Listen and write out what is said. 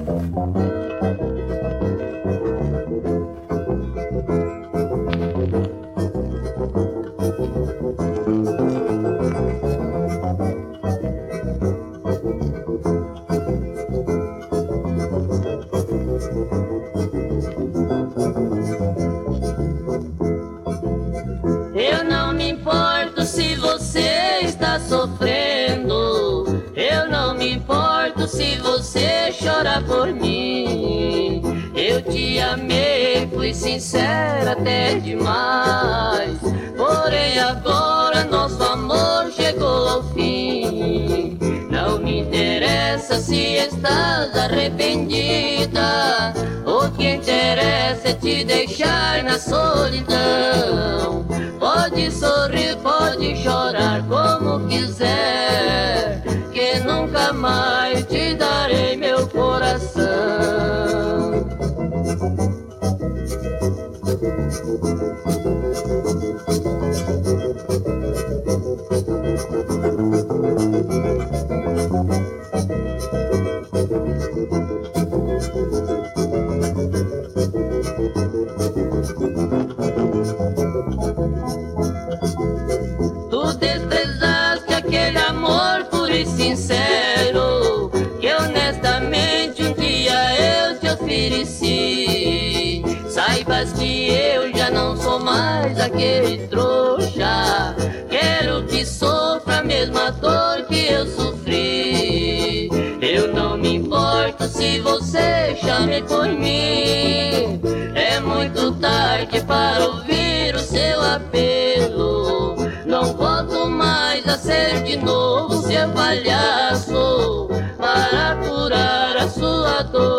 Eu não me importo se você está sofrendo, eu não me importo se você chora por mim. Eu te amei, fui sincera até demais, porém agora nosso amor chegou ao fim. Não me interessa se estás arrependida, o que interessa é te deixar na solidão. Pode sorrir, pode chorar como quiser, que nunca mais te darei meu coração. Tu desprezaste aquele amor puro e sincero que honestamente um dia eu te ofereci. Saibas que eu já não sou mais aquele trouxa, quero que sofra a mesma dor que eu sofri. Eu não me importo se você chame por mim, é muito tarde para ouvir o seu apelo. Não volto mais a ser de novo seu palhaço para curar a sua dor.